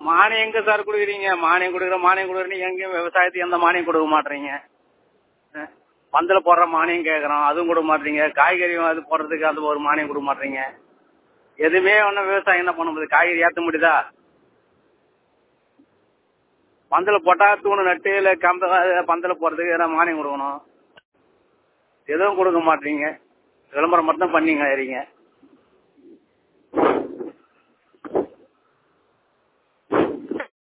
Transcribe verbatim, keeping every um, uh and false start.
மானியம் எங்க சார் கொடுக்குறீங்க? மானியம் கொடுக்குற மானியம் கொடுக்குறீங்க, எங்கேயும் விவசாயத்துக்கு எந்த மானியம் கொடுக்க மாட்டீங்க. பந்தல போடுற மானியம் கேட்கறோம், அதுவும் கொடுக்க மாட்டீங்க. காய்கறி அது போடுறதுக்கு அது ஒரு மானியம் கொடுக்க மாட்டீங்க. எதுவுமே ஒன்னும் விவசாயம் என்ன பண்ண முடியுது? காய்கறி ஏற்ற முடியுதா? பந்தல போட்டா தூணு நட்டு இல்ல கம்ப பந்தல போடுறதுக்கு ஏதாவது மானியம் கொடுக்கணும். எதுவும் கொடுக்க மாட்டீங்க. விளம்பரம் மட்டும் பண்ணீங்க.